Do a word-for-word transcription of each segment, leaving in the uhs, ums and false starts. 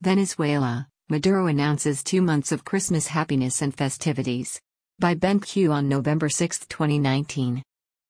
Venezuela, Maduro announces two months of Christmas happiness and festivities. By Ben Q on November sixth, twenty nineteen.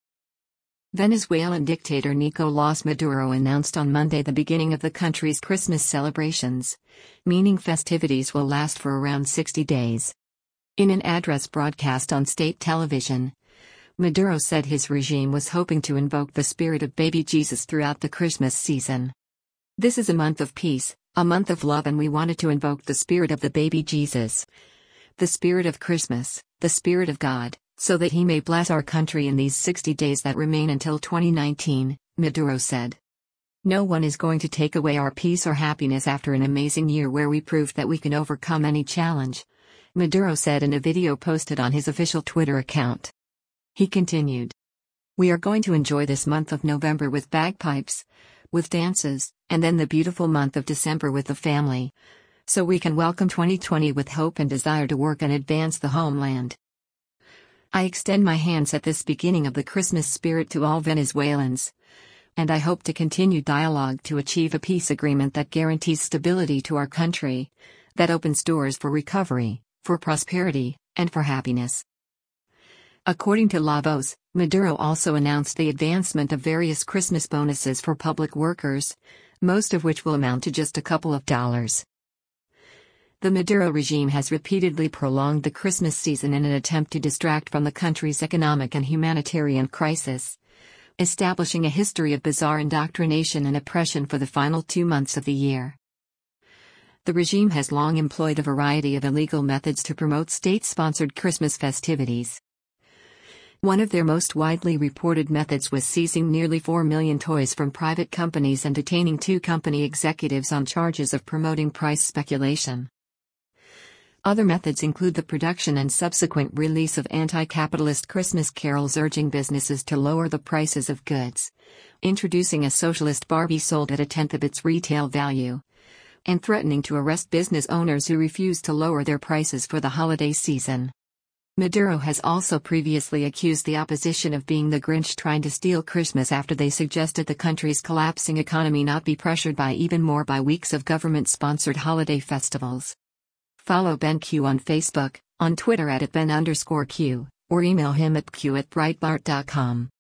Venezuelan dictator Nicolás Maduro announced on Monday the beginning of the country's Christmas celebrations, meaning festivities will last for around sixty days. In an address broadcast on state television, Maduro said his regime was hoping to invoke the spirit of baby Jesus throughout the Christmas season. "This is a month of peace, a month of love, and we wanted to invoke the spirit of the baby Jesus, the spirit of Christmas, the spirit of God, so that he may bless our country in these sixty days that remain until twenty nineteen, Maduro said. "No one is going to take away our peace or happiness after an amazing year where we proved that we can overcome any challenge," Maduro said in a video posted on his official Twitter account. He continued, "We are going to enjoy this month of November with bagpipes, with dances, and then the beautiful month of December with the family, so we can welcome twenty twenty with hope and desire to work and advance the homeland. I extend my hands at this beginning of the Christmas spirit to all Venezuelans, and I hope to continue dialogue to achieve a peace agreement that guarantees stability to our country, that opens doors for recovery, for prosperity, and for happiness." According to La Voz, Maduro also announced the advancement of various Christmas bonuses for public workers, most of which will amount to just a couple of dollars. The Maduro regime has repeatedly prolonged the Christmas season in an attempt to distract from the country's economic and humanitarian crisis, establishing a history of bizarre indoctrination and oppression for the final two months of the year. The regime has long employed a variety of illegal methods to promote state-sponsored Christmas festivities. One of their most widely reported methods was seizing nearly four million toys from private companies and detaining two company executives on charges of promoting price speculation. Other methods include the production and subsequent release of anti-capitalist Christmas carols urging businesses to lower the prices of goods, introducing a socialist Barbie sold at a tenth of its retail value, and threatening to arrest business owners who refuse to lower their prices for the holiday season. Maduro has also previously accused the opposition of being the Grinch trying to steal Christmas after they suggested the country's collapsing economy not be pressured by even more by weeks of government-sponsored holiday festivals. Follow Ben Q on Facebook, on Twitter at, at Ben underscore Q, or email him at q at breitbart dot com.